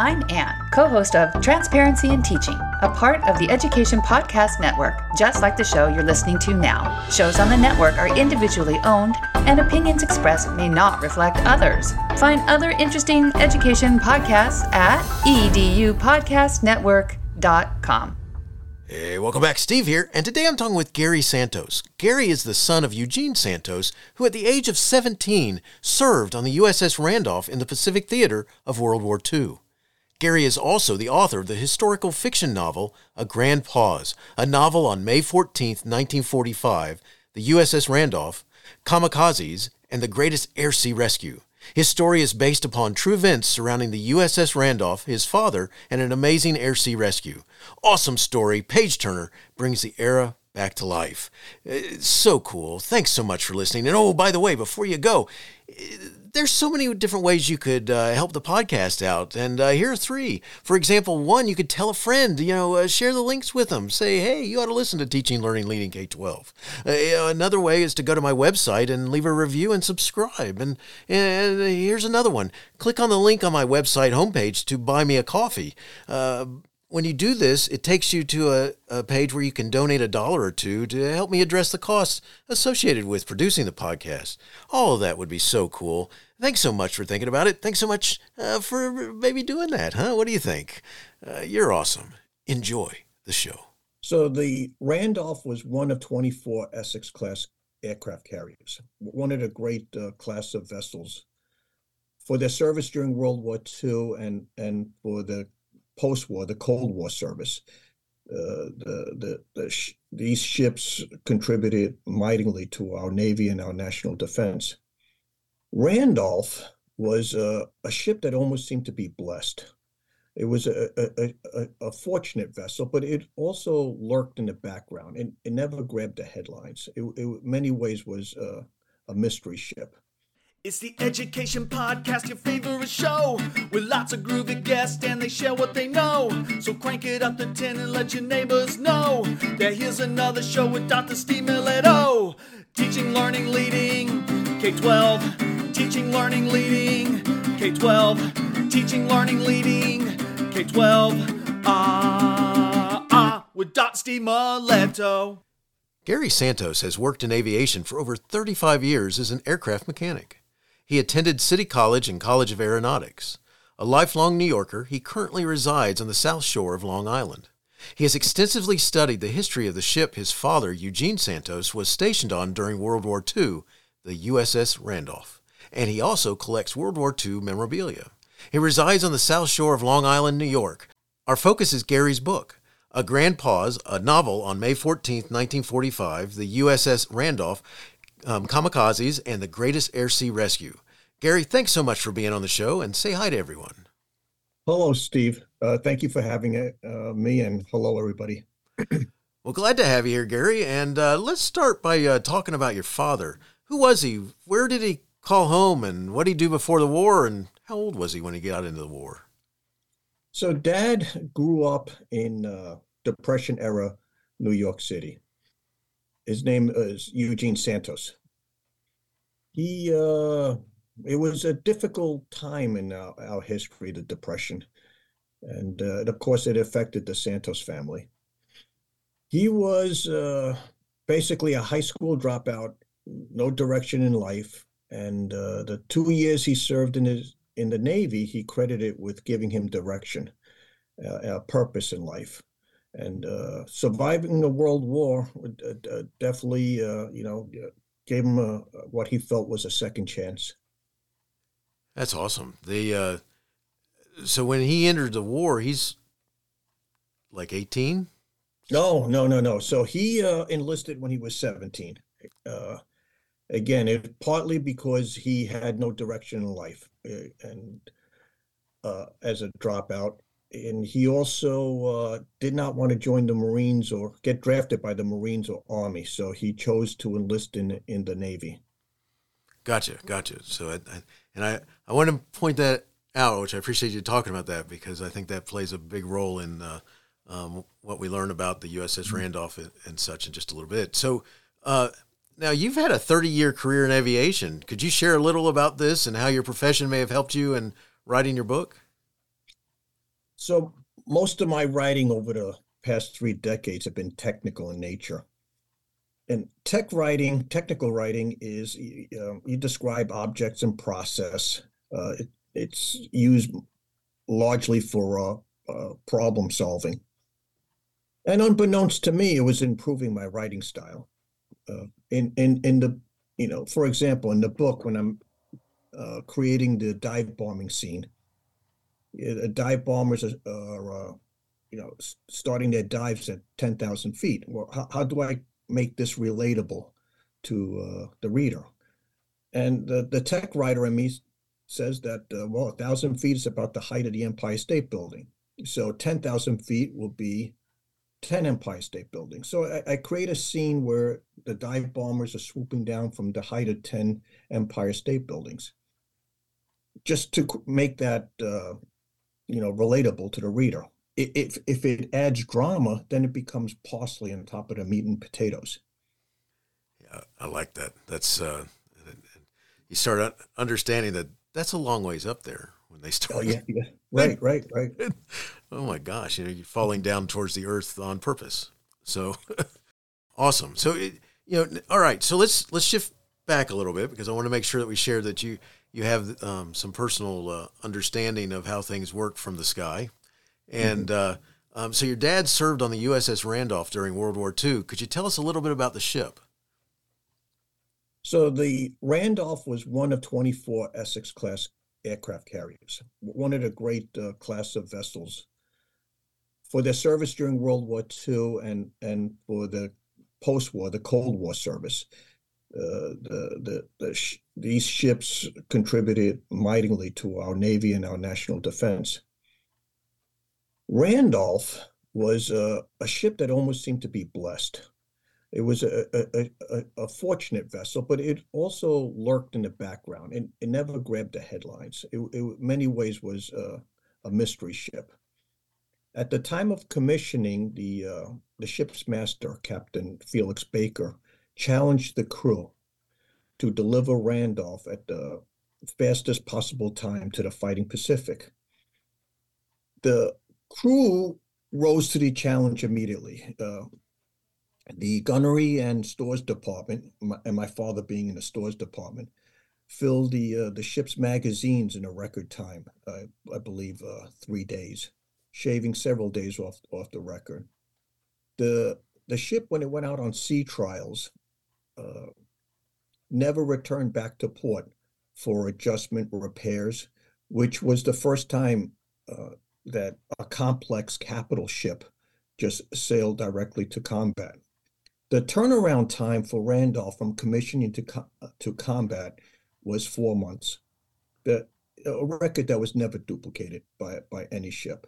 I'm Anne, co-host of Transparency in Teaching, a part of the Education Podcast Network, just like the show you're listening to now. Shows on the network are individually owned, and opinions expressed may not reflect others. Find other interesting education podcasts at edupodcastnetwork.com. Hey, welcome back. Steve here, and today I'm talking with Gary Santos. Gary is the son of Eugene Santos, who at the age of 17 served on the USS Randolph in the Pacific Theater of World War II. Gary is also the author of the historical fiction novel A Grand Pause, a novel on May 14, 1945, the USS Randolph, Kamikazes, and the Greatest Air-Sea Rescue. His story is based upon true events surrounding the USS Randolph, his father, and an amazing air-sea rescue. Awesome story, page-turner, brings the era back to life. It's so cool. Thanks so much for listening. And oh, by the way, before you go, there's so many different ways you could help the podcast out, and here are three. For example, one, you could tell a friend, share the links with them. Say, hey, you ought to listen to Teaching, Learning, Leading K-12. Another way is to go to my website and leave a review and subscribe. And here's another one. Click on the link on my website homepage to buy me a coffee. When you do this, it takes you to a page where you can donate $1 or $2 to help me address the costs associated with producing the podcast. All of that would be so cool. Thanks so much for thinking about it. Thanks so much for maybe doing that, huh? What do you think? You're awesome. Enjoy the show. So the Randolph was one of 24 Essex-class aircraft carriers, one of the great class of vessels for their service during World War II and for the post-war, the Cold War service. These ships contributed mightily to our Navy and our national defense. Randolph was a ship that almost seemed to be blessed. It was a fortunate vessel, but it also lurked in the background, and it never grabbed the headlines. It in many ways was a mystery ship. It's the Education Podcast, your favorite show, with lots of groovy guests and they share what they know. So crank it up to 10 and let your neighbors know that here's another show with Dr. Steve Miletto. Teaching, learning, leading, K-12. Teaching, learning, leading, K-12. Teaching, learning, leading, K-12. With Dr. Steve Miletto. Gary Santos has worked in aviation for over 35 years as an aircraft mechanic. He attended City College and College of Aeronautics. A lifelong New Yorker, he currently resides on the South Shore of Long Island. He has extensively studied the history of the ship his father, Eugene Santos, was stationed on during World War II, the USS Randolph, and he also collects World War II memorabilia. He resides on the South Shore of Long Island, New York. Our focus is Gary's book, A Grand Pause, a novel on May 14, 1945, the USS Randolph, Kamikazes, and the Greatest Air-Sea Rescue. Gary, thanks so much for being on the show, and say hi to everyone. Hello, Steve. Thank you for having me, and hello, everybody. Well, glad to have you here, Gary, and let's start by talking about your father. Who was he? Where did he call home, and what did he do before the war, and how old was he when he got into the war? So Dad grew up in Depression-era New York City. His name is Eugene Santos. It was a difficult time in our history, the Depression. And of course, it affected the Santos family. He was basically a high school dropout, no direction in life. And the 2 years he served in the Navy, he credited with giving him direction, a purpose in life. And surviving the World War definitely, gave him what he felt was a second chance. That's awesome. So when he entered the war, he's like 18? No. So he enlisted when he was 17. Again, partly because he had no direction in life and as a dropout. And he also did not want to join the Marines or get drafted by the Marines or Army. So he chose to enlist in the Navy. Gotcha. So I want to point that out, which I appreciate you talking about that, because I think that plays a big role in what we learn about the USS Randolph and such in just a little bit. So now you've had a 30-year career in aviation. Could you share a little about this and how your profession may have helped you in writing your book? So most of my writing over the past 3 decades have been technical in nature. And technical writing is you describe objects and process. It's used largely for problem solving. And unbeknownst to me, it was improving my writing style. In the, for example, in the book, when I'm creating the dive bombing scene, dive bombers are starting their dives at 10,000 feet. Well, how do I make this relatable to the reader? And the tech writer in me says that, 1,000 feet is about the height of the Empire State Building. So 10,000 feet will be 10 Empire State Buildings. So I create a scene where the dive bombers are swooping down from the height of 10 Empire State Buildings, just to make that relatable to the reader. If it adds drama, then it becomes parsley on top of the meat and potatoes. Yeah, I like that. That's you start understanding that that's a long ways up there when they start. Oh yeah. Right. Oh my gosh, you're falling down towards the earth on purpose. So awesome. So all right. So let's shift back a little bit, because I want to make sure that we share that you have some personal understanding of how things work from the sky. And so your dad served on the USS Randolph during World War II. Could you tell us a little bit about the ship? So the Randolph was one of 24 Essex-class aircraft carriers, one of the great class of vessels. For their service during World War II and for the post-war, the Cold War service, these ships contributed mightily to our Navy and our national defense. Randolph was a ship that almost seemed to be blessed. It was a fortunate vessel, but it also lurked in the background. It never grabbed the headlines. It in many ways was a mystery ship. At the time of commissioning, the ship's master, Captain Felix Baker, challenged the crew to deliver Randolph at the fastest possible time to the fighting Pacific. The crew rose to the challenge immediately. The gunnery and stores department, and my father being in the stores department, filled the ship's magazines in a record time, I believe 3 days, shaving several days off the record. The ship, when it went out on sea trials, never returned back to port for adjustment or repairs, which was the first time that a complex capital ship just sailed directly to combat. The turnaround time for Randolph from commissioning to combat was 4 months. A record that was never duplicated by any ship.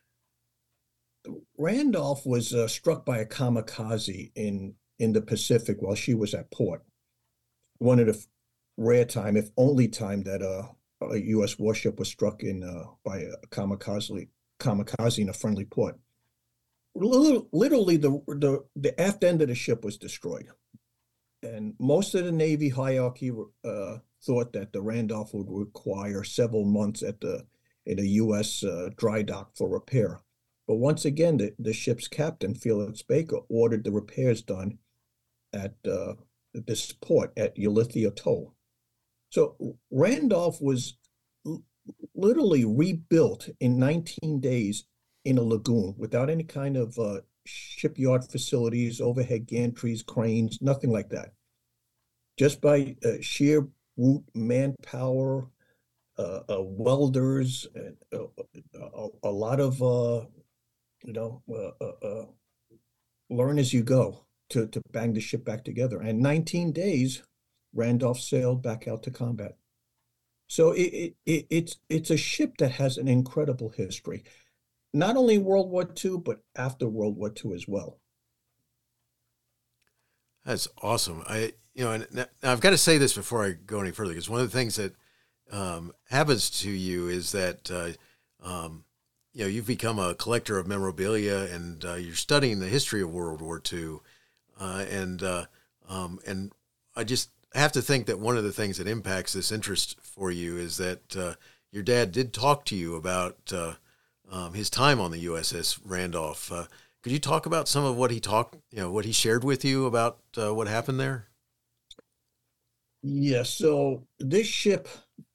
Randolph was struck by a kamikaze in the Pacific while she was at port. One of the rare time, if only time, that a U.S. warship was struck by a kamikaze in a friendly port. Literally, the aft end of the ship was destroyed, and most of the Navy hierarchy thought that the Randolph would require several months in a U.S. dry dock for repair. But once again, the ship's captain, Felix Baker, ordered the repairs done at this port at Ulithi Atoll. So Randolph was literally rebuilt in 19 days in a lagoon without any kind of shipyard facilities, overhead gantries, cranes, nothing like that. Just by sheer brute manpower, welders, a lot of learn as you go to bang the ship back together. And 19 days, Randolph sailed back out to combat. So it's a ship that has an incredible history, not only World War II, but after World War II as well. That's awesome. And I've got to say this before I go any further, because one of the things that happens to you is that you've become a collector of memorabilia, and you're studying the history of World War II, and I just have to think that one of the things that impacts this interest for you is that your dad did talk to you about his time on the USS Randolph. Could you talk about some of what what he shared with you about what happened there? Yeah, so this ship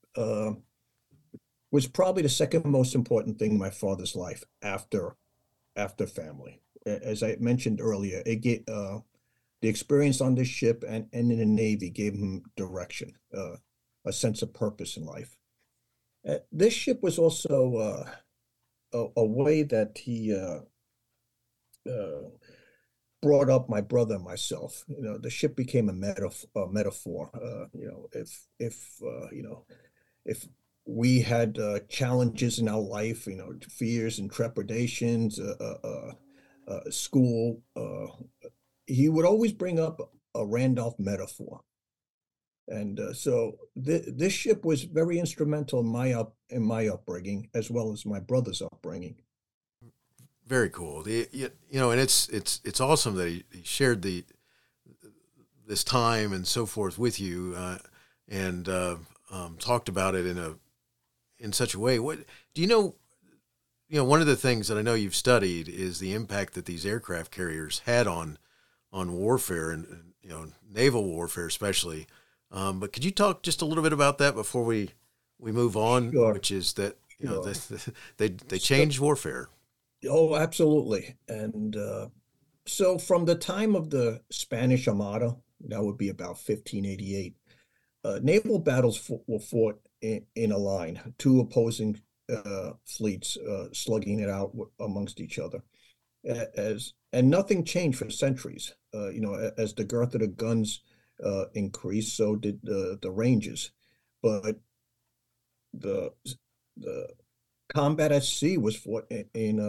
was probably the second most important thing in my father's life after family. As I mentioned earlier, the experience on this ship and in the Navy gave him direction, a sense of purpose in life. This ship was also a way that he brought up my brother and myself. The ship became a metaphor. If we had challenges in our life, fears and trepidations, school, he would always bring up a Randolph metaphor. And so this ship was very instrumental in my upbringing, as well as my brother's upbringing. Very cool. And it's awesome that he shared this time and so forth with you, and talked about it in such a way. What do you know? One of the things that I know you've studied is the impact that these aircraft carriers had on warfare and naval warfare especially. But could you talk just a little bit about that before we move on? Sure. Which is that they changed warfare. Oh, absolutely. And so from the time of the Spanish Armada, that would be about 1588, naval battles were fought in a line, two opposing fleets slugging it out amongst each other. And nothing changed for centuries. As the girth of the guns increased, so did the ranges. But the combat at sea was fought in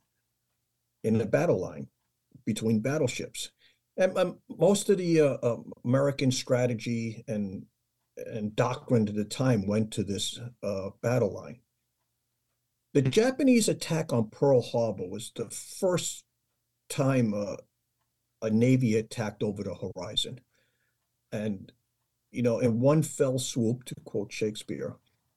the battle line between battleships, and most of the American strategy and doctrine at the time went to this battle line. The Japanese attack on Pearl Harbor was the first time a Navy attacked over the horizon, and in one fell swoop, to quote Shakespeare,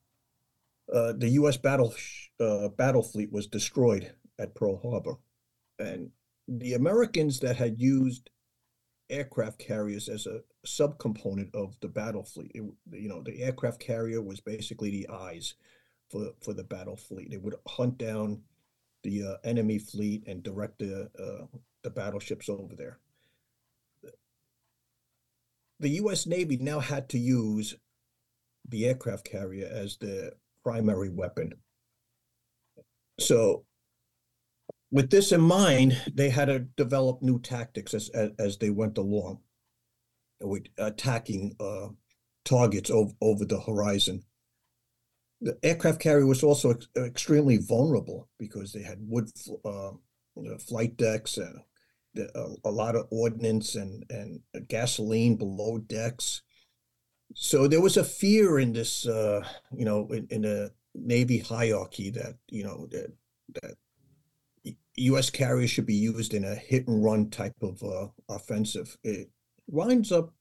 the U.S. battle fleet was destroyed at Pearl Harbor, and the Americans that had used aircraft carriers as a subcomponent of the battle fleet, the aircraft carrier was basically the eyes for the battle fleet. It would hunt down the enemy fleet and direct the battleships over there. The U.S. Navy now had to use the aircraft carrier as the primary weapon. So with this in mind, they had to develop new tactics as they went along, with attacking targets over the horizon. The aircraft carrier was also extremely vulnerable because they had wood flight decks, a lot of ordnance and gasoline below decks. So there was a fear in this, in the Navy hierarchy that U.S. carriers should be used in a hit and run type of offensive. It winds up,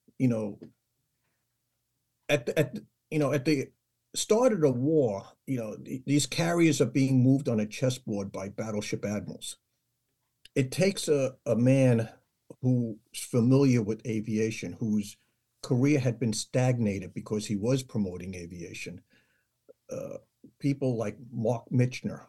at the start of the war, these carriers are being moved on a chessboard by battleship admirals. It takes a man who's familiar with aviation, whose career had been stagnated because he was promoting aviation. People like Mark Michener,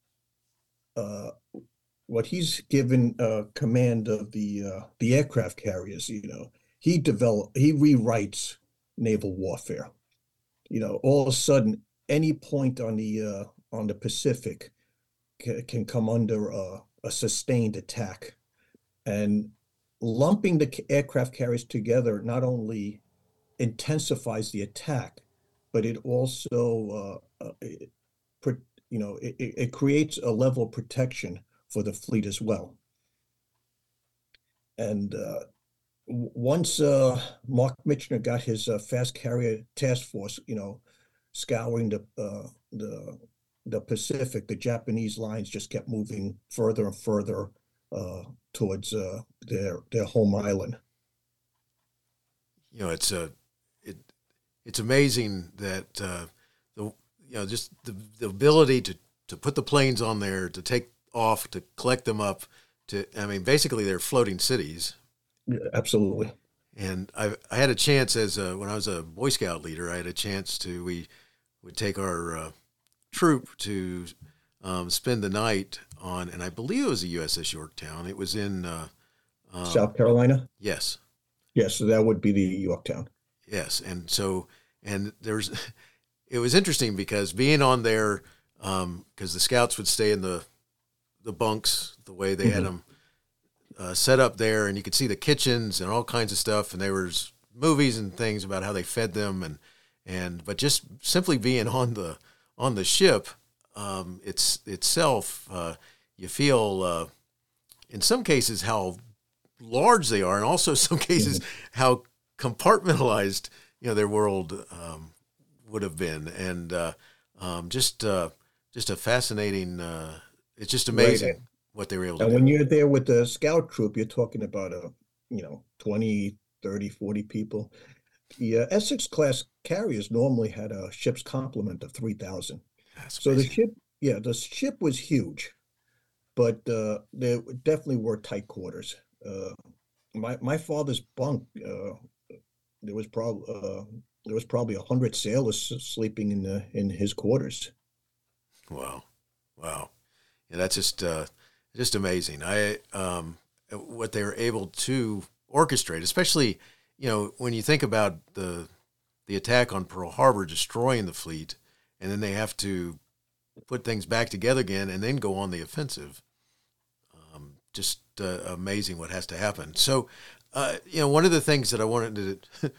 what he's given command of the aircraft carriers, he rewrites naval warfare. All of a sudden, any point on the Pacific can come under a sustained attack, and lumping the aircraft carriers together not only intensifies the attack, but it also it creates a level of protection for the fleet as well. And once Mark Michener got his fast carrier task force, scouring the Pacific, the Japanese lines just kept moving further and further towards their home island. It's amazing that just the ability to to put the planes on there, to take off, to collect them up. Basically, they're floating cities. Yeah, absolutely. And I had a chance when I was a Boy Scout leader, I had a chance we would take our troop to spend the night on, and I believe it was the USS Yorktown. It was in South Carolina. Yes. Yes, so that would be the Yorktown. Yes, it was interesting because being on there, because the scouts would stay in the bunks the way they had them set up there, and you could see the kitchens and all kinds of stuff, and there was movies and things about how they fed them, but just simply being on the ship, itself, you feel in some cases how large they are, and also some cases how compartmentalized their world would have been, and just a fascinating. It's just amazing. Right. What they were able to and do. When you're there with the scout troop, you're talking about 20, 30, 40 people. The Essex class carriers normally had a ship's complement of 3,000. So the ship was huge, but there definitely were tight quarters. My father's bunk, there was probably 100 sailors sleeping in his quarters. Wow. Yeah, that's just amazing. What they were able to orchestrate, especially, when you think about the attack on Pearl Harbor, destroying the fleet, and then they have to put things back together again and then go on the offensive. Just amazing what has to happen. So, one of the things that I wanted to,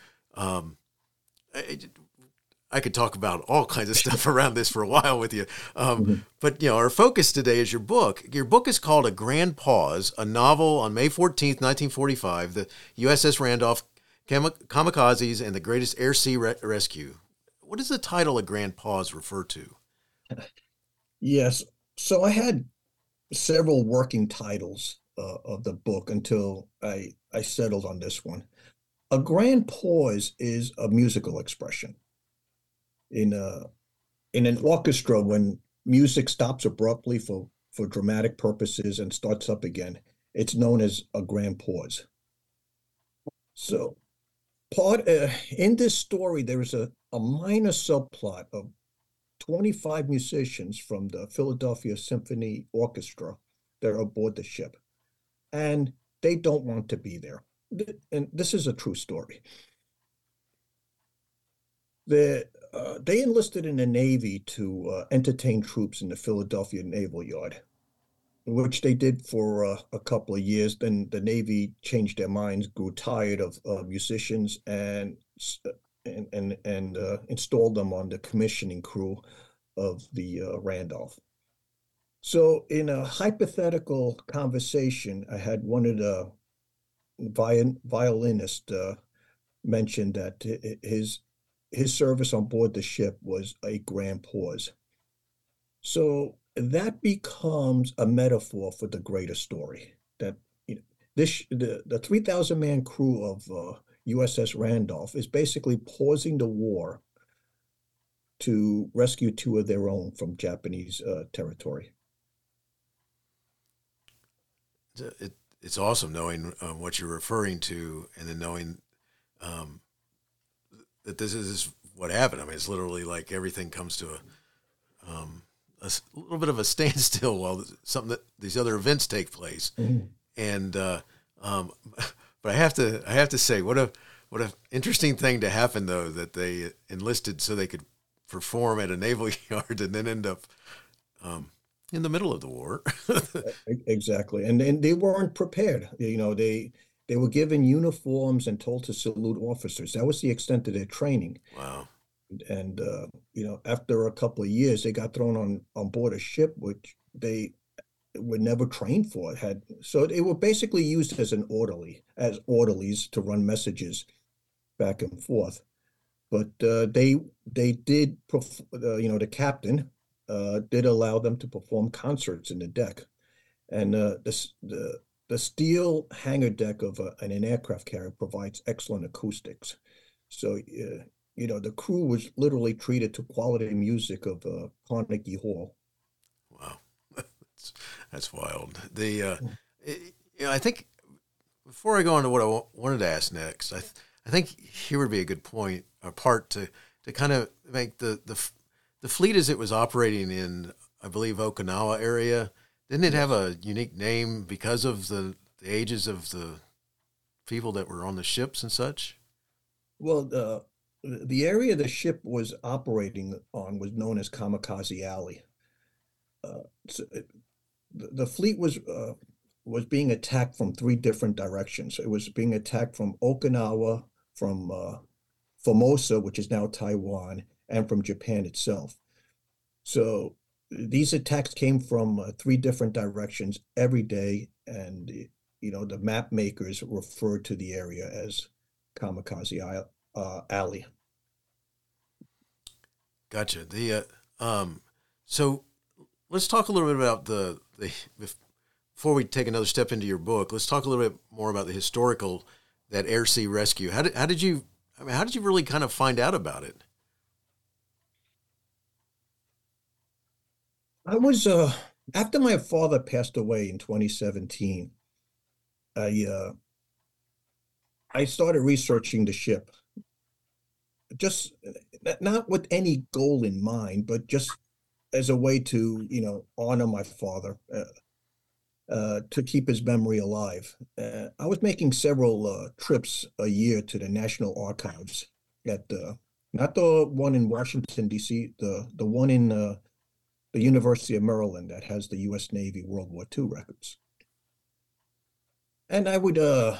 I could talk about all kinds of stuff around this for a while with you. But, our focus today is your book. Your book is called A Grand Pause, a novel on May 14th, 1945, the USS Randolph, Kamikazes, and the Greatest Air-Sea Rescue. What does the title A Grand Pause refer to? Yes. So I had several working titles of the book until I settled on this one. A grand pause is a musical expression. In an orchestra, when music stops abruptly for dramatic purposes and starts up again, it's known as a grand pause. So in this story, there is a minor subplot of 25 musicians from the Philadelphia Symphony Orchestra that are aboard the ship, and they don't want to be there. And this is a true story. They enlisted in the Navy to entertain troops in the Philadelphia Naval Yard, which they did for a couple of years. Then the Navy changed their minds, grew tired of musicians, and installed them on the commissioning crew of the Randolph. So in a hypothetical conversation, I had one of the violinists mention that his service on board the ship was a grand pause. So that becomes a metaphor for the greater story, that the 3,000-man crew of USS Randolph is basically pausing the war to rescue two of their own from Japanese territory. It's awesome knowing what you're referring to, and then knowing that this is what happened. I mean, it's literally like everything comes to a little bit of a standstill while these other events take place. Mm-hmm. And but I have to say, what a interesting thing to happen, though, that they enlisted so they could perform at a naval yard and then end up in the middle of the war. Exactly. And they weren't prepared. They were given uniforms and told to salute officers. That was the extent of their training. Wow. And after a couple of years, they got thrown on board a ship which they were never trained for. So they were basically used as orderlies to run messages back and forth. But they did, the captain did allow them to perform concerts in the deck, and the steel hangar deck of an aircraft carrier provides excellent acoustics. So the crew was literally treated to quality music of Carnegie Hall. That's wild. I think before I go on to what I wanted to ask next, I think here would be a good point, a part to kind of make the fleet as it was operating in, I believe, Okinawa area. Didn't it have a unique name because of the ages of the people that were on the ships and such? Well, the area the ship was operating on was known as Kamikaze Alley. So the fleet was being attacked from three different directions. It was being attacked from Okinawa, from Formosa, which is now Taiwan, and from Japan itself. So these attacks came from three different directions every day, and the map makers referred to the area as Kamikaze Alley. Gotcha. So let's talk a little bit about before we take another step into your book. Let's talk a little bit more about the historical, that air sea rescue. How did you really kind of find out about it? I was after my father passed away in 2017. I started researching the ship, just not with any goal in mind, but just as a way to honor my father, to keep his memory alive. I was making several trips a year to the National Archives at not the one in Washington, D.C., the one in the University of Maryland that has the U.S. Navy World War II records. And I would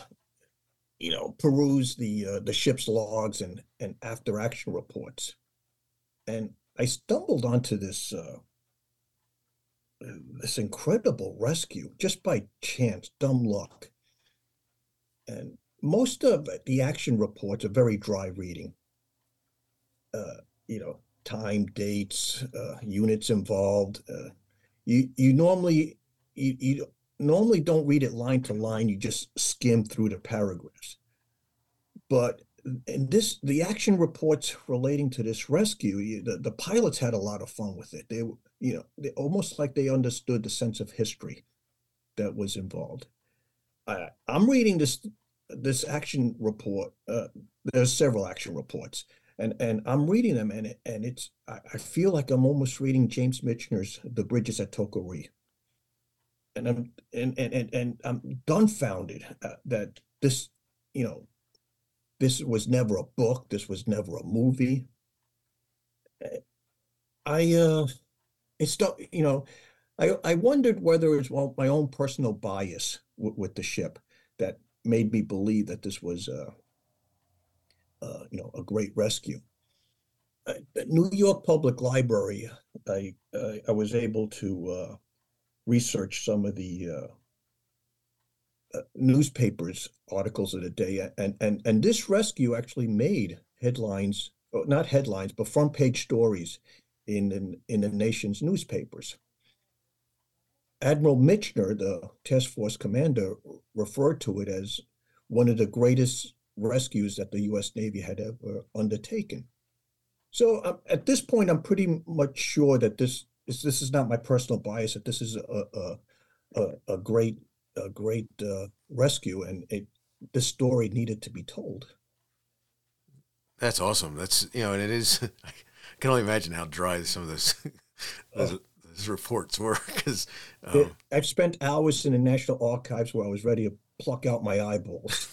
peruse the ship's logs and after action reports. And I stumbled onto this incredible rescue just by chance, dumb luck. And most of the action reports are very dry reading. Time, dates, units involved. You normally don't read it line to line. You just skim through the paragraphs. But in the action reports relating to this rescue, the pilots had a lot of fun with it. They almost like they understood the sense of history that was involved. I'm reading this action report. There's several action reports, and I'm reading them, and I feel like I'm almost reading James Michener's The Bridges at Tokari. And I'm dumbfounded that this was never a book. This was never a movie. I wondered whether it was my own personal bias with the ship that made me believe that this was a great rescue. At New York Public Library, I was able to research some of the newspapers articles of the day, and this rescue actually made headlines, not headlines, but front page stories in the nation's newspapers. Admiral Michener, the task force commander, referred to it as one of the greatest rescues that the U.S. Navy had ever undertaken. So at this point, I'm pretty much sure that this is not my personal bias, that this is a great rescue, and this story needed to be told. That's awesome. That's and it is. I can only imagine how dry some of those reports were, because I've spent hours in the National Archives where I was ready to pluck out my eyeballs.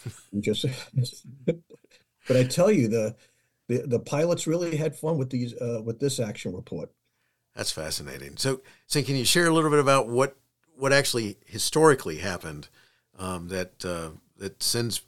But I tell you, the pilots really had fun with this action report. That's fascinating. So can you share a little bit about what actually historically happened that sends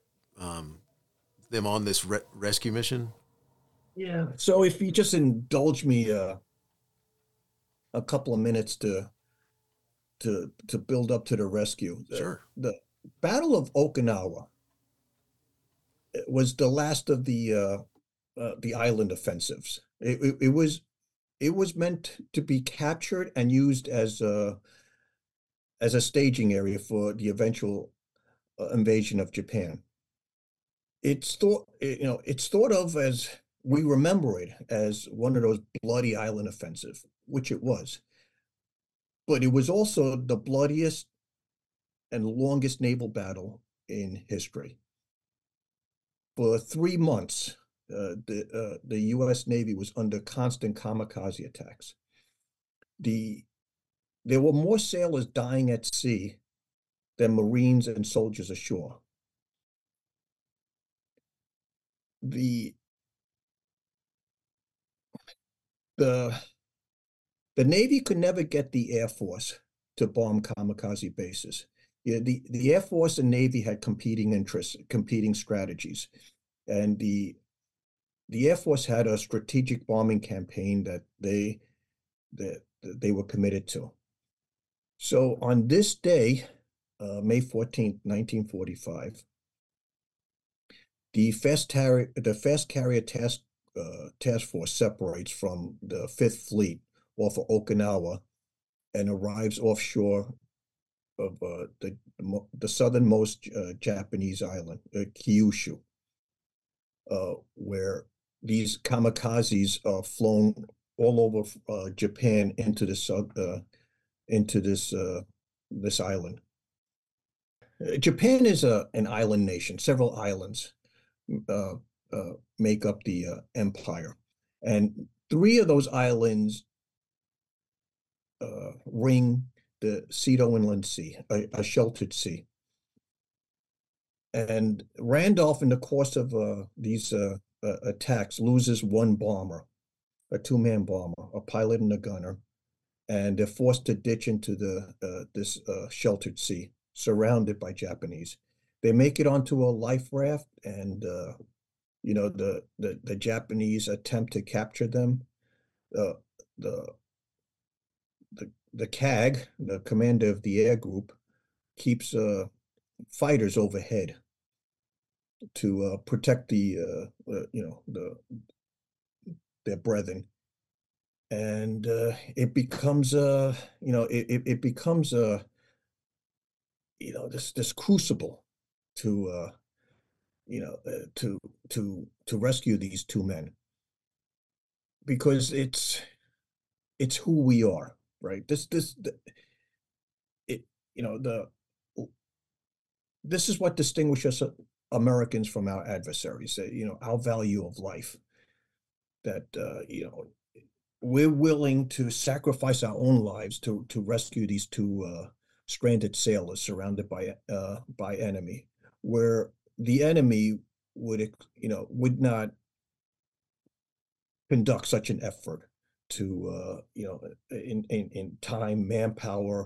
them on this rescue mission? Yeah. So if you just indulge me a couple of minutes to build up to the rescue. Sure. The Battle of Okinawa was the last of the island offensives. It was meant to be captured and used as a staging area for the eventual invasion of Japan. It's thought of as, we remember it as one of those bloody island offensive, which it was. But it was also the bloodiest and longest naval battle in history. For 3 months, the U.S. Navy was under constant kamikaze attacks. There were more sailors dying at sea than Marines and soldiers ashore. The the the Navy could never get the Air Force to bomb kamikaze bases. Yeah, the Air Force and Navy had competing interests, competing strategies, and the Air Force had a strategic bombing campaign that they were committed to. So on this day, May 14th, 1945, the Fast Carrier Task Force separates from the Fifth Fleet off of Okinawa and arrives offshore of the southernmost Japanese island, Kyushu, where these kamikazes are flown all over Japan into this island. Japan is an island nation. Several islands make up the empire, and 3 of those islands ring the Seto Inland Sea, a sheltered sea. And Randolph, in the course of these attacks, loses 1 bomber, a 2-man bomber, a pilot and a gunner, and they're forced to ditch into this sheltered sea, surrounded by Japanese. They make it onto a life raft, and the Japanese attempt to capture them. The CAG, the commander of the air group, keeps fighters overhead to protect their brethren, and it becomes this crucible to rescue these 2 men, because it's who we are, right? This is what distinguishes us Americans from our adversaries. Our value of life. That we're willing to sacrifice our own lives to rescue these 2 stranded sailors surrounded by enemy, where the enemy would not conduct such an effort to in time, manpower,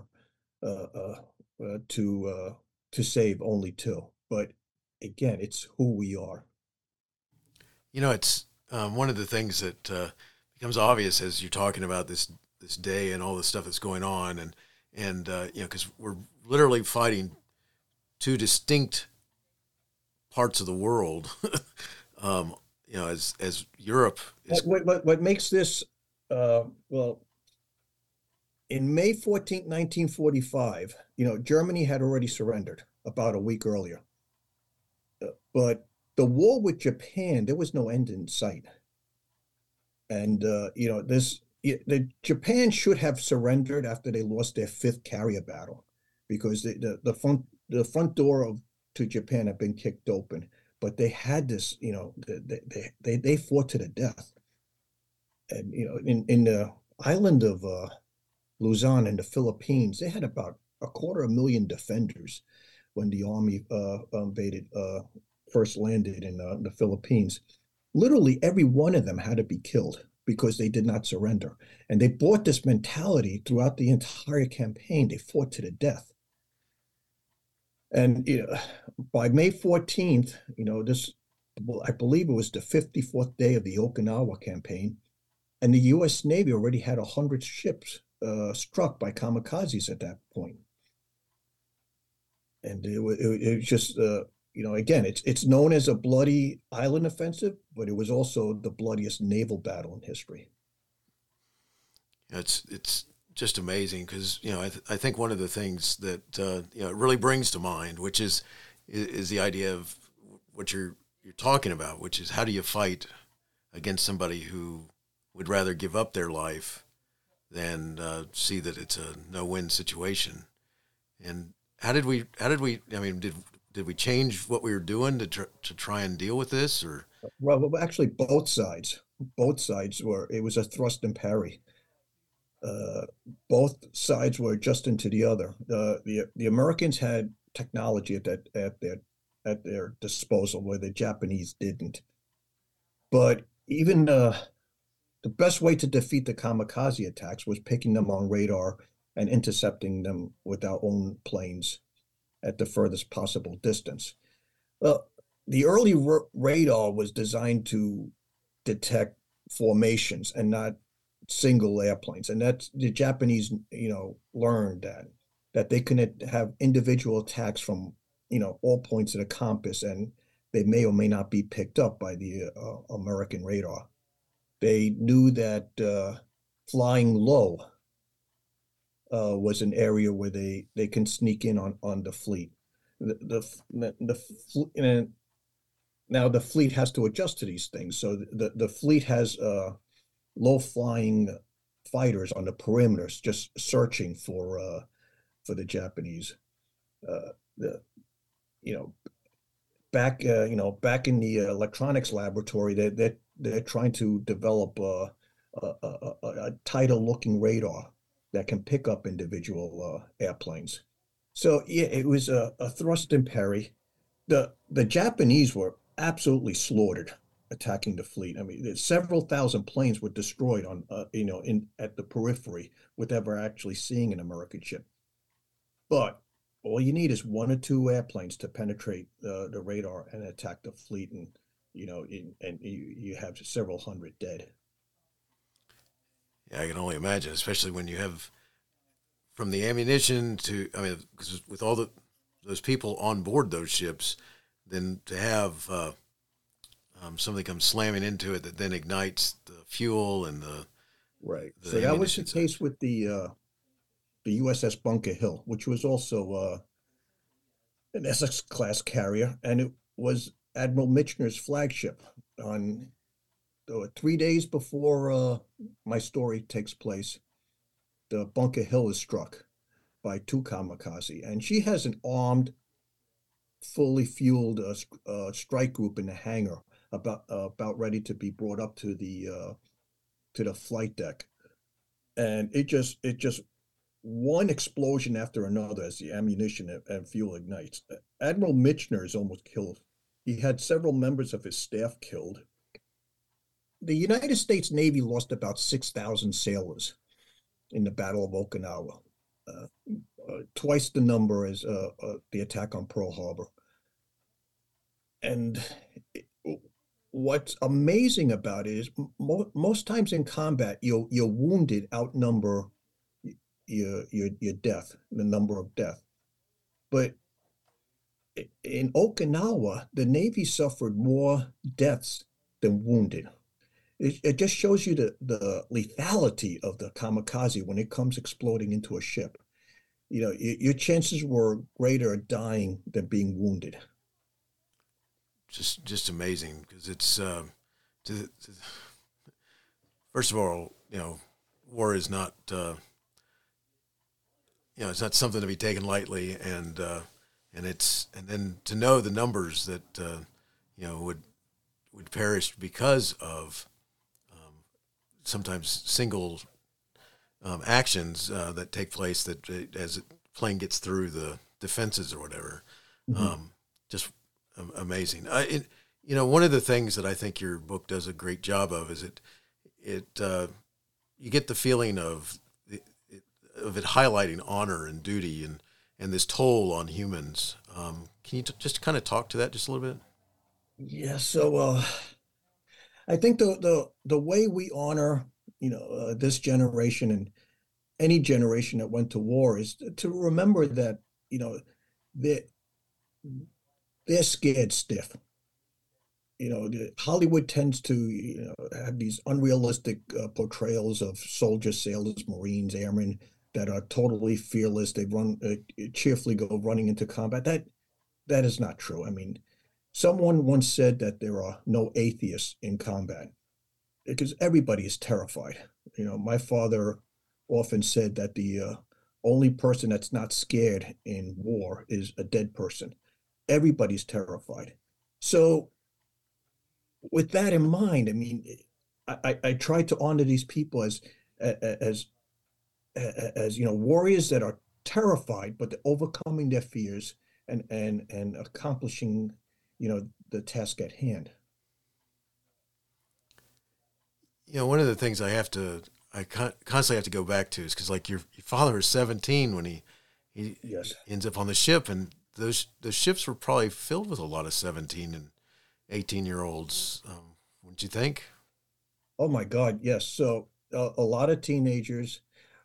to save only 2. But again, it's who we are. It's one of the things that becomes obvious as you're talking about this day and all the stuff that's going on, and because we're literally fighting 2 distinct parts of the world. As Europe is. What makes this in May 14th, 1945, Germany had already surrendered about a week earlier. But the war with Japan, there was no end in sight. And, Japan should have surrendered after they lost their 5th carrier battle, because the front door to Japan had been kicked open. But they had this, they fought to the death. And, in the island of Luzon in the Philippines, they had about 250,000 defenders when the army first landed in the Philippines. Literally every one of them had to be killed because they did not surrender. And they brought this mentality throughout the entire campaign. They fought to the death. And by May 14th, I believe it was the 54th day of the Okinawa campaign, and the U.S. Navy already had 100 ships struck by kamikazes at that point. And it was just, again, it's known as a bloody island offensive, but it was also the bloodiest naval battle in history. It's just amazing because, I think one of the things that, it really brings to mind, which is the idea of what you're talking about, which is how do you fight against somebody who would rather give up their life than see that it's a no-win situation. And how did we? I mean, did we change what we were doing to try and deal with this, or? Well, actually, both sides. Both sides were. It was a thrust and parry. Both sides were adjusting to the other. The Americans had technology at their disposal where the Japanese didn't. But even the best way to defeat the kamikaze attacks was picking them on radar and intercepting them with our own planes at the furthest possible distance. Well, the early radar was designed to detect formations and not single airplanes, and that's the Japanese, learned that they can have individual attacks from all points of the compass, and they may or may not be picked up by the American radar. They knew that flying low was an area where they can sneak in on the fleet. Now the fleet has to adjust to these things. So the fleet has low flying fighters on the perimeters, just searching for the Japanese. Back in the electronics laboratory, they're trying to develop a tighter looking radar that can pick up individual airplanes. So yeah, it was a thrust and parry. The Japanese were absolutely slaughtered attacking the fleet. I mean, several thousand planes were destroyed on at the periphery without ever actually seeing an American ship. But all you need is one or two airplanes to penetrate the radar and attack the fleet, and you have several hundred dead. Yeah, I can only imagine, especially when you have from the ammunition to, I mean, because with all those people on board those ships, then to have something come slamming into it that then ignites the fuel and the right. So that was the case with the USS Bunker Hill, which was also an Essex class carrier, and it was Admiral Michener's flagship. On 3 days before my story takes place, the Bunker Hill is struck by two kamikaze, and she has an armed, fully fueled strike group in the hangar about ready to be brought up to the flight deck, and it just one explosion after another as the ammunition and fuel ignites. Admiral Michener is almost killed. He had several members of his staff killed. The United States Navy lost about 6,000 sailors in the Battle of Okinawa, twice the number as the attack on Pearl Harbor. And what's amazing about it is most times in combat, your wounded outnumber your death, the number of death. But in Okinawa, the Navy suffered more deaths than wounded. It just shows you the lethality of the kamikaze when it comes exploding into a ship. Your chances were greater of dying than being wounded. Just amazing, because it's first of all, war is not it's not something to be taken lightly, and then to know the numbers that would perish because of sometimes single actions that take place that as a plane gets through the defenses or whatever. Mm-hmm. Just amazing. One of the things that I think your book does a great job of is you get the feeling of it highlighting honor and duty and this toll on humans. Can you just kind of talk to that just a little bit? Yeah. So I think the way we honor, this generation and any generation that went to war is to remember that, they're scared stiff. Hollywood tends to, have these unrealistic portrayals of soldiers, sailors, Marines, airmen that are totally fearless. They cheerfully go running into combat. That is not true. I mean, someone once said that there are no atheists in combat because everybody is terrified. My father often said that the only person that's not scared in war is a dead person. Everybody's terrified. So with that in mind, I mean, I try to honor these people as warriors that are terrified, but they're overcoming their fears and accomplishing the task at hand. One of the things I constantly have to go back to is because, like, your father is 17 when he Yes. ends up on the ship, and those ships were probably filled with a lot of 17 and 18-year-olds. Wouldn't you think? Oh my God, yes. So a lot of teenagers.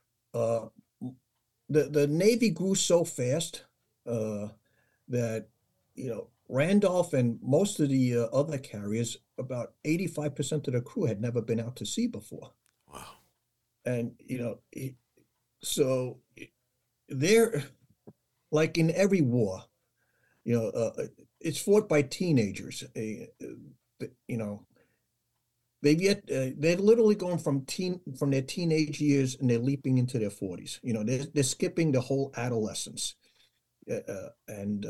The Navy grew so fast that Randolph and most of the other carriers, about 85% of the crew had never been out to sea before. Wow. And so they're like in every war, it's fought by teenagers. They're literally going from their teenage years and they're leaping into their 40s. They're skipping the whole adolescence. And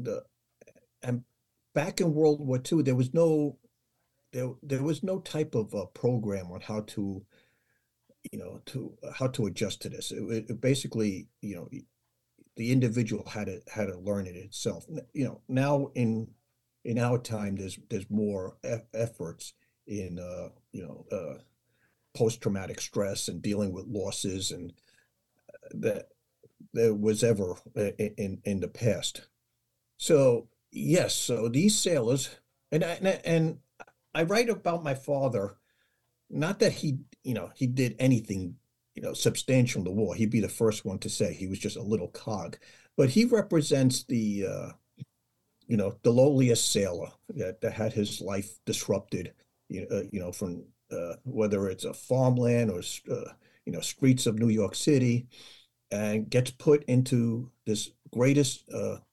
back in World War II, there was no type of program on how to adjust to this. It basically, the individual had to learn it itself. Now in our time, there's more efforts in post-traumatic stress and dealing with losses, and that there was ever in the past. So yes, so these sailors, and I write about my father, not that he did anything substantial in the war. He'd be the first one to say he was just a little cog, but he represents the lowliest sailor that had his life disrupted, from whether it's a farmland or streets of New York City, and gets put into this greatest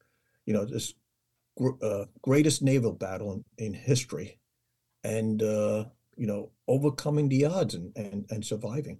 greatest naval battle in history, and overcoming the odds and surviving.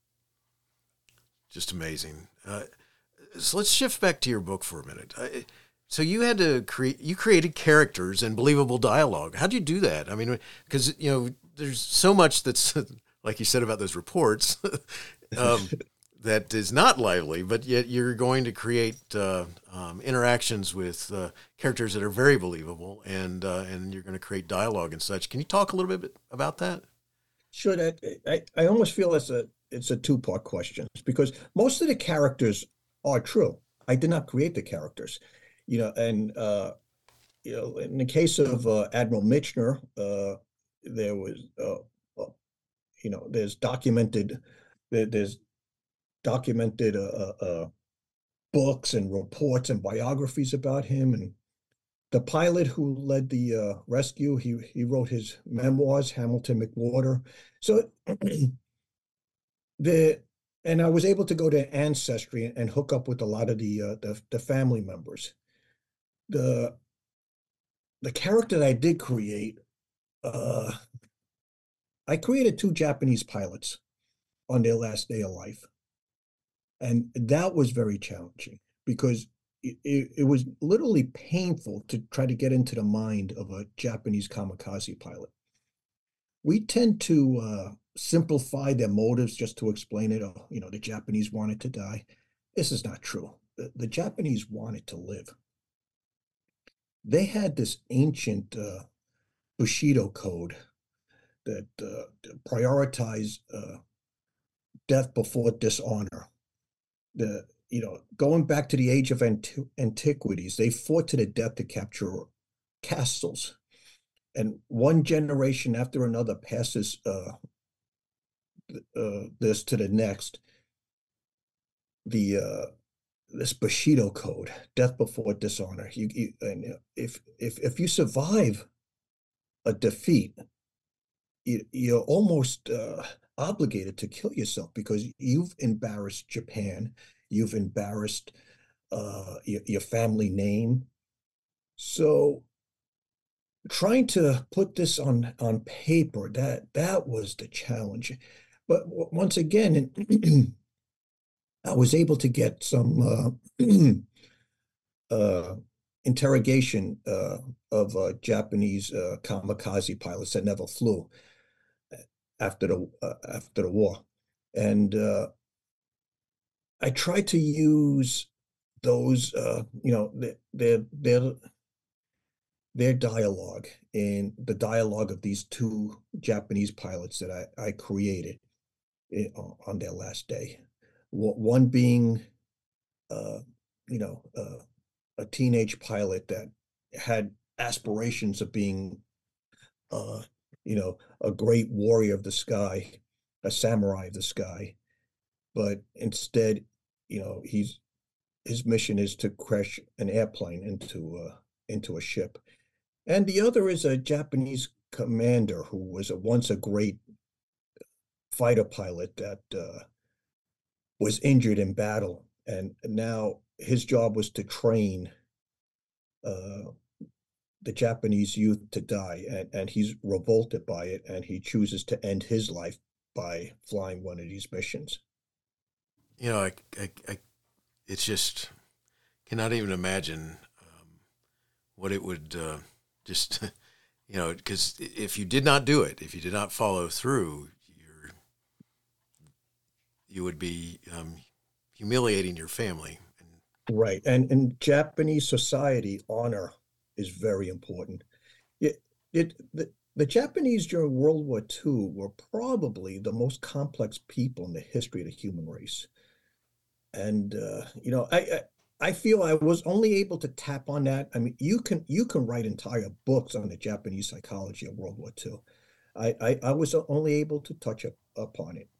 Just amazing. So let's shift back to your book for a minute. So you had to created characters and believable dialogue. How'd you do that? I mean, because, there's so much that's, like you said about those reports, that is not lively, but yet you're going to create interactions with characters that are very believable, and you're going to create dialogue and such. Can you talk a little bit about that? Sure. I almost feel it's a two-part question, because most of the characters are true. I did not create the characters, and in the case of Admiral Michener, there was there's documented books and reports and biographies about him. And the pilot who led the rescue, he wrote his memoirs, Hamilton McWhorter. So and I was able to go to Ancestry and hook up with a lot of the family members. The character that I did create, I created 2 Japanese pilots on their last day of life. And that was very challenging, because it was literally painful to try to get into the mind of a Japanese kamikaze pilot. We tend to simplify their motives just to explain it. Oh, the Japanese wanted to die. This is not true. The Japanese wanted to live. They had this ancient Bushido code that prioritized death before dishonor. Going back to the age of antiquities, they fought to the death to capture castles, and one generation after another passes this to the next. This Bushido code, death before dishonor. And if you survive a defeat, you're almost obligated to kill yourself, because you've embarrassed Japan, you've embarrassed your family name. So trying to put this on paper, that was the challenge. But once again, I was able to get some uh, interrogation of Japanese kamikaze pilots that never flew after the war, and I tried to use those their dialogue and the dialogue of these two Japanese pilots that I created on their last day. One being, uh, you know, a teenage pilot that had aspirations of being, uh, a great warrior of the sky, a samurai of the sky, but instead, his mission is to crash an airplane into a ship. And the other is a Japanese commander who was once a great fighter pilot that was injured in battle, and now his job was to train uh, the Japanese youth to die, and he's revolted by it, and he chooses to end his life by flying one of these missions. I it's just cannot even imagine what it would just, because if you did not do it, if you did not follow through, you would be humiliating your family. Right. And in Japanese society, honor is very important. The Japanese during World War II were probably the most complex people in the history of the human race. And I feel I was only able to tap on that. I mean, you can write entire books on the Japanese psychology of World War II. I was only able to touch upon it.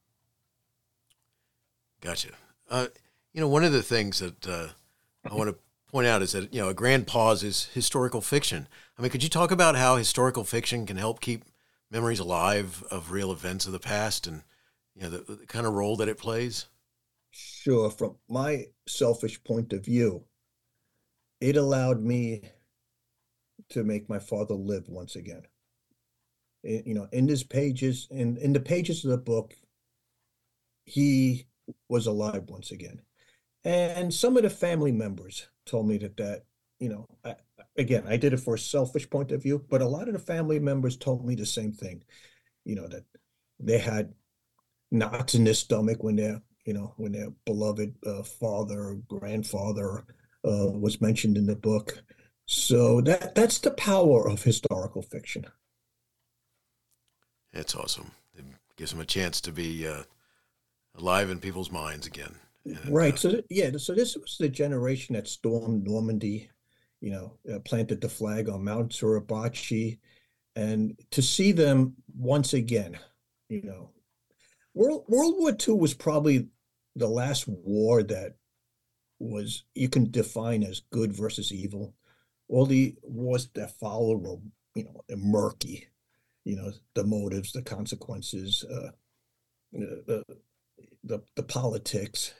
Gotcha. One of the things that I want to point out is that, a grand pause is historical fiction. I mean, could you talk about how historical fiction can help keep memories alive of real events of the past and, the kind of role that it plays? Sure. From my selfish point of view, it allowed me to make my father live once again. In his pages, in the pages of the book, he was alive once again. And some of the family members told me again, I did it for a selfish point of view, but a lot of the family members told me the same thing, that they had knots in their stomach when their beloved father or grandfather was mentioned in the book. So that's the power of historical fiction. That's awesome. It gives them a chance to be alive in people's minds again. And, Right. So this was the generation that stormed Normandy, planted the flag on Mount Suribachi, and to see them once again, World War II was probably the last war that was you can define as good versus evil. All the wars that followed were, murky. The motives, the consequences, the the politics.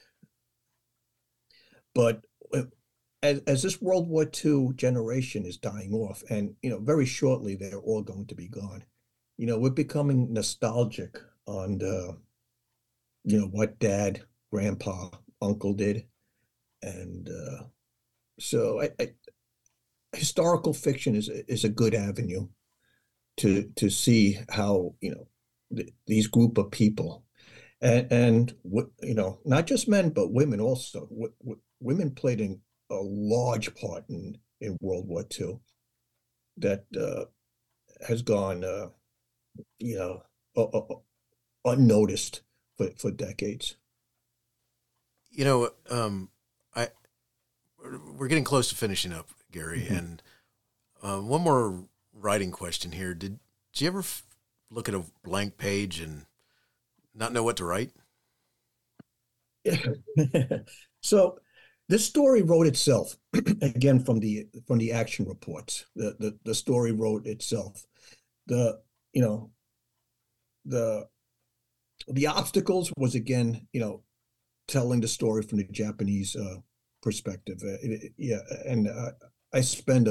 But as this World War II generation is dying off, and very shortly they're all going to be gone. We're becoming nostalgic on what dad, grandpa, uncle did, and so historical fiction is a good avenue to see how these group of people and not just men but women also. Women played a large part in World War II that has gone unnoticed for decades. I we're getting close to finishing up, Gary, Mm-hmm. and one more writing question here. Did you ever look at a blank page and not know what to write? So this story wrote itself again from the action reports. The story wrote itself. The you know the the obstacles was again telling the story from the Japanese perspective. Yeah, and I spend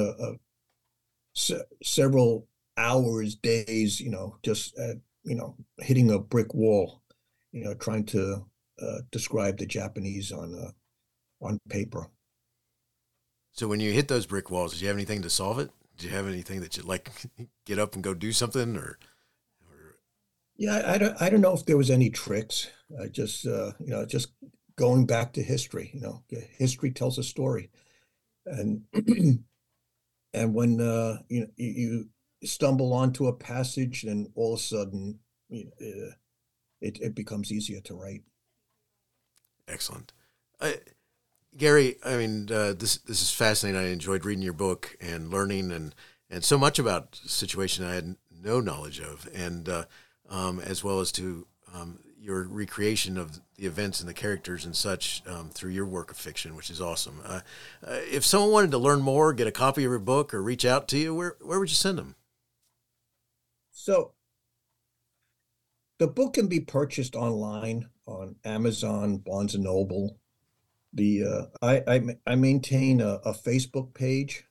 several hours, days, just hitting a brick wall, trying to describe the Japanese on paper. So when you hit those brick walls, did you have anything to solve it? Did you have anything that you'd like get up and go do something or? Yeah, I don't know if there was any tricks. Just just going back to history. History tells a story, and and when you stumble onto a passage, then all of a sudden it becomes easier to write. Excellent. Gary, I mean, this is fascinating. I enjoyed reading your book and learning and so much about a situation I had no knowledge of, and as well as to your recreation of the events and the characters and such through your work of fiction, which is awesome. If someone wanted to learn more, get a copy of your book, or reach out to you, where would you send them? So the book can be purchased online on Amazon, Barnes & Noble. I maintain a Facebook page,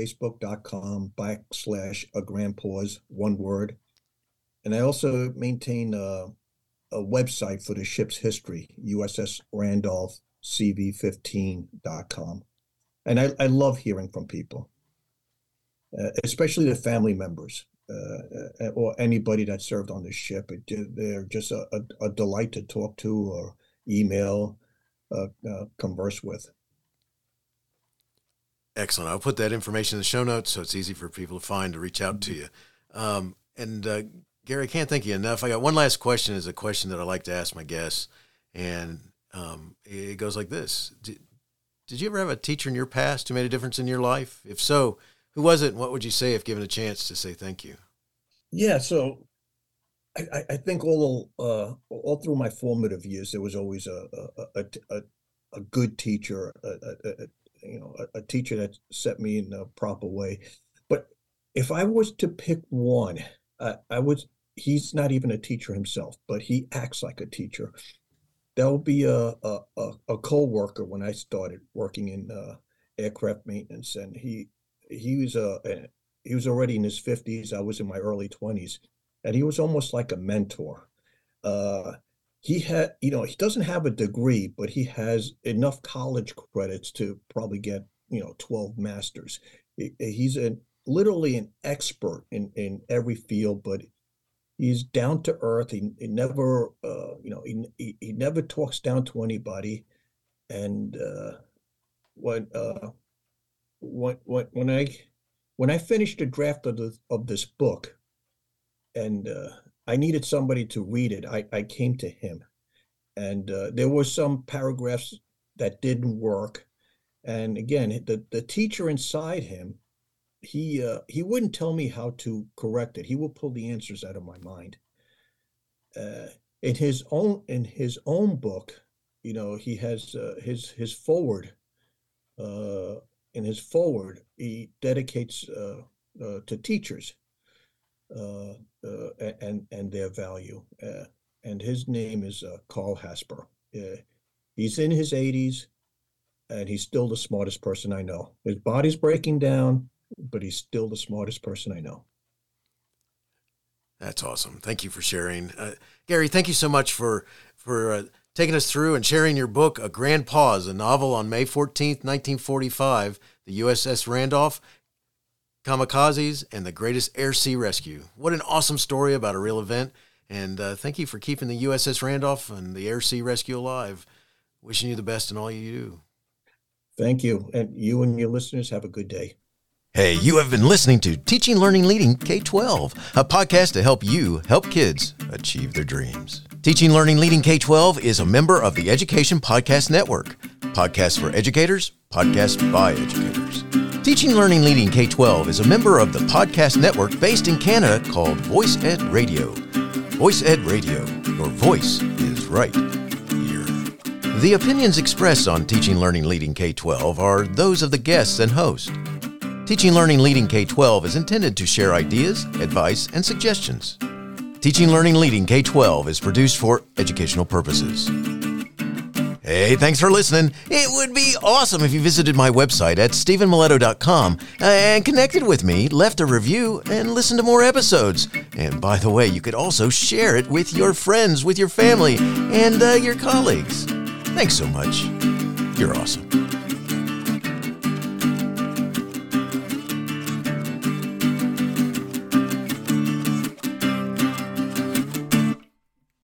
facebook.com/a-grand-pause, one word. And I also maintain a website for the ship's history, USS Randolph, CV15.com. And I love hearing from people, especially the family members or anybody that served on the ship. They're just a delight to talk to or email, converse with. Excellent. I'll put that information in the show notes so it's easy for people to find to reach out to you. Gary, I can't thank you enough. I got one last question. Is a question that I like to ask my guests, and it goes like this: Did you ever have a teacher in your past who made a difference in your life? If so, who was it, and what would you say if given a chance to say thank you? Yeah, so I think all through my formative years, there was always a good teacher, a teacher that set me in a proper way. But if I was to pick one, he's not even a teacher himself, but he acts like a teacher. That would be a co-worker when I started working in aircraft maintenance, and he was already in his 50s. I was in my early 20s, and he was almost like a mentor. He doesn't have a degree, but he has enough college credits to probably get 12 masters. He's literally an expert in every field, but he's down to earth. He never, he never talks down to anybody. And when I finished the draft of this book, and I needed somebody to read it, I came to him, and there were some paragraphs that didn't work. And again, the teacher inside him, he wouldn't tell me how to correct it. He would pull the answers out of my mind. In his own book, he has his forward. In his forward, he dedicates to teachers and their value. And his name is Carl Hasper. He's in his 80s, and he's still the smartest person I know. His body's breaking down, but he's still the smartest person I know. That's awesome. Thank you for sharing. Gary, thank you so much for taking us through and sharing your book, A Grand Pause, a novel on May 14th, 1945, the USS Randolph, Kamikazes, and the Greatest Air-Sea Rescue. What an awesome story about a real event. And thank you for keeping the USS Randolph and the Air-Sea Rescue alive. Wishing you the best in all you do. Thank you. And you and your listeners have a good day. Hey, you have been listening to Teaching, Learning, Leading K-12, a podcast to help you help kids achieve their dreams. Teaching, Learning, Leading K-12 is a member of the Education Podcast Network. Podcasts for educators, podcasts by educators. Teaching, Learning, Leading K-12 is a member of the podcast network based in Canada called Voice Ed Radio. Voice Ed Radio, your voice is right here. The opinions expressed on Teaching, Learning, Leading K-12 are those of the guests and host. Teaching, Learning, Leading K-12 is intended to share ideas, advice, and suggestions. Teaching, Learning, Leading K-12 is produced for educational purposes. Hey, thanks for listening. It would be awesome if you visited my website at stephenmiletto.com and connected with me, left a review, and listened to more episodes. And by the way, you could also share it with your friends, with your family, and your colleagues. Thanks so much. You're awesome.